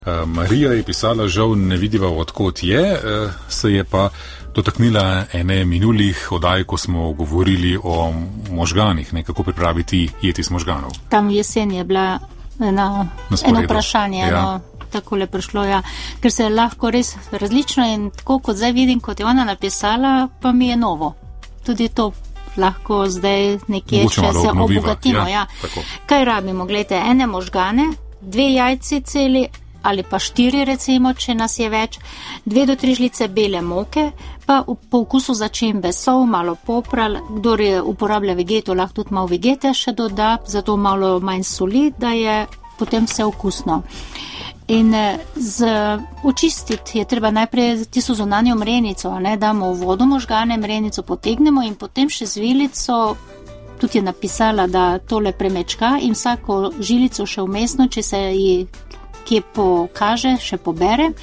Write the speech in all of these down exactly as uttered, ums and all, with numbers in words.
Marija je pisala, žal ne vidiva odkot je, se je pa dotaknila ene minulih oddaj, ko smo govorili o možganih, ne, kako pripraviti jed iz možganov. Tam jesen je bila eno, eno vprašanje, ja. eno takole prišlo, ja, ker se je lahko res različno in tako kot zdaj vidim, kot je ona napisala, pa mi je novo. Tudi to lahko zdaj nekje še se obogatimo. Ja, ja. Kaj rabimo? Glejte, ene možgane, dve jajci celi, ali pa štiri recimo, če nas je več, dve do tri žlice bele moke, pa po okusu začimbe sol, malo popral, kdor je uporablja vegeto, lahko tudi malo vegete še doda, zato malo manj soli, da je potem vse okusno. In z, očistiti je treba najprej tisto zunanjo mrenico, ne, damo v vodo možgane, mrenico potegnemo in potem še z vilico, tudi je napisala, da tole premečka in vsako žilico še vmesno, če se ji kje pokaže, še pobere,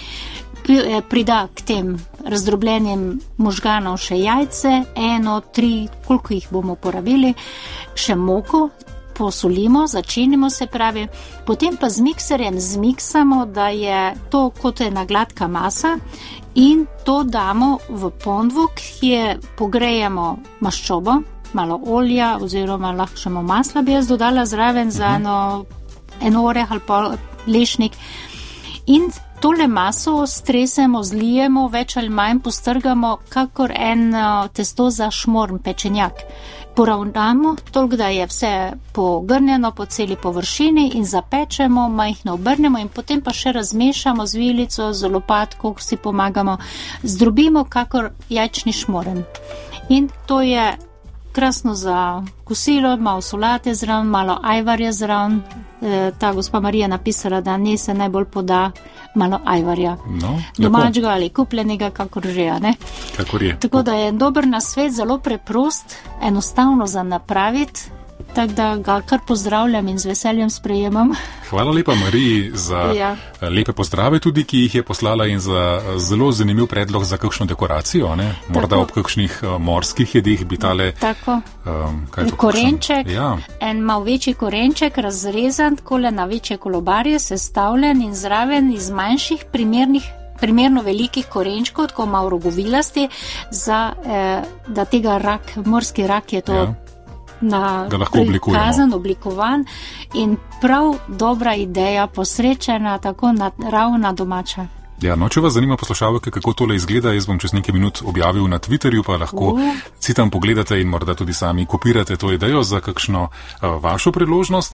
prida k tem razdrobljenim možganov še jajce, eno, tri, koliko jih bomo porabili, še moko, posolimo, začinimo se pravi, potem pa z mikserjem zmiksamo, da je to kot ena gladka masa in to damo v ponvu, kje pogrejemo maščobo, malo olja oziroma lahko še malo masla bi jaz dodala zraven za eno, eno oreh ali pa lešnik in tole maso stresemo, zlijemo, več ali manj postrgamo, kakor en testo za šmorn, pečenjak. Poravnamo, toliko, da je vse pogrnjeno po celi površini in zapečemo, majhno obrnemo in potem pa še razmešamo z vilico, z lopatko, ko si pomagamo, zdrobimo kakor jajčni šmoren. In to je krasno za kosilo, malo solate zraven, malo ajvarja zraven. E, ta gospa Marija napisala, da ne se najbolj poda malo ajvarja. No, domačega ali kupljenega, kakor že, ne? Kakor je. Tako da je dober nasvet, zelo preprost, enostavno za napraviti, tako da ga kar pozdravljam in z veseljem sprejemam. Hvala lepa Mariji za ja. lepe pozdrave tudi, ki jih je poslala in za zelo zanimiv predlog za kakšno dekoracijo, ne? Morda tako. Ob kakšnih uh, morskih jedih bi tale... Tako. Um, kaj je to? Korenček, ja. en mal večji korenček, razrezan, takole na večje kolobarje, sestavljen in zraven iz manjših primernih primerno velikih korenčkov, tako malo rogovilasti, za, eh, da tega rak, morski rak je to... Ja. Na prikazan, oblikovan in prav dobra ideja, posrečena, tako naravna, domača. Ja, no, če vas zanima poslušalke, kako tole izgleda, jaz bom čez nekaj minut objavil na Twitterju, pa lahko uh. si tam pogledate in morda tudi sami kopirate to idejo za kakšno uh, vašo priložnost.